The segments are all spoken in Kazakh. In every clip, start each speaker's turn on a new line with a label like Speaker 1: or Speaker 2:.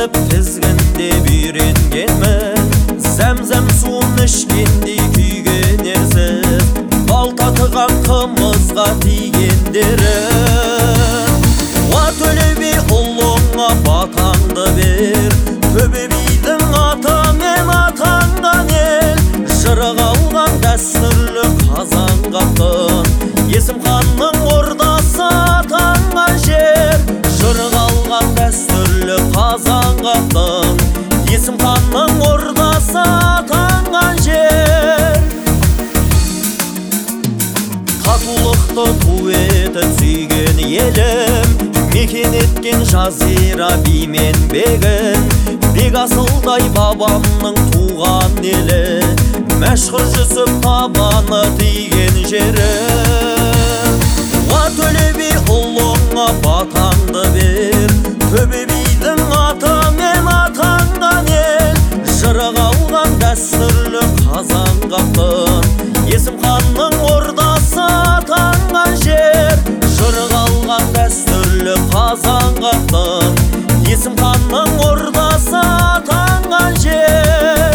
Speaker 1: түсіп тізгінде үйренгенмін. Зәмзәм суын ішкенде күйгенерсіз, балта тыған қымызға тигендерім. Уа Төле би ұлыңа батаңды бер, Төбе бидің аты мен атанған ел. Жырық алған дәстүрлі Қазанғаптың, Есім ханның ордасы атанған жер. Жырық алған дәстүрлі Қазанғаптың, Есім ханның ордасы атанған жер. Татулықты ту етіп сүйген елім, мекен еткен жазира би мен бегін. Бек асылдай бабамның туған елі, мәшһүр Жүсіп табаны тиген жері. Уа Төле би ұлыңа батаңды бер, Төбе бидің аты мен атанған ел. Жырық алған дәстүрлі Қазанғаптың, Есім ханның ордасы атанған жер. Жырық алған дәстүрлі Қазанғаптың, Есім ханның ордасы атанған жер.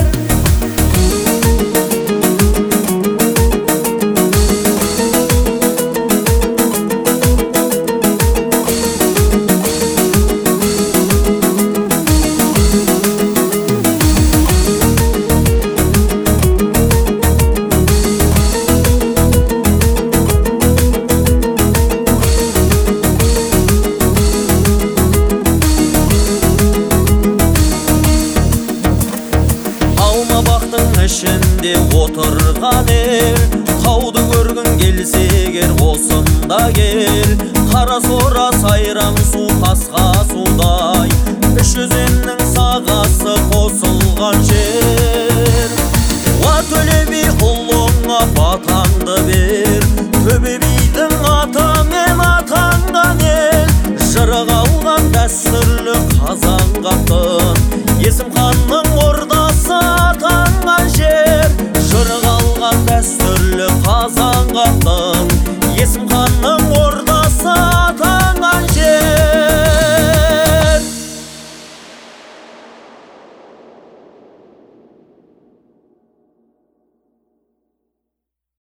Speaker 1: Ішінде отырған ел, тауды көргің келсе егер осында кел. Қара сора сайрам су тасқа судай, үш өзеннің сағасы қосылған жер. Уа Төле би ұлыңа батаңды бер, Төбе бидің аты